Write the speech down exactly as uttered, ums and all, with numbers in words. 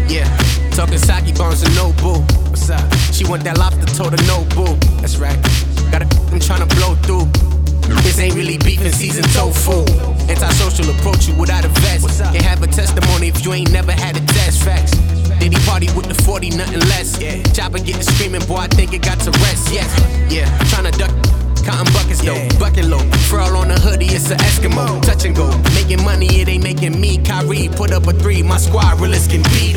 Yeah, talking sake bombs and no boo. What's up? She want that lobster, told her no boo. That's right. Got a I'm tryna blow through. This ain't really beef in season tofu. Antisocial approach you without a vest. Can't have a testimony if you ain't never had a test. Facts. Did he party with the forty, nothing less? Yeah. Chopper getting screaming, boy, I think it got to rest. Yes. Yeah. Tryna duck. Counting buckets though, yeah. Bucket low. Furl on the hoodie, it's a Eskimo. Touch and go. Making money, it ain't making me. Kyrie put up a three. My squad realist can be.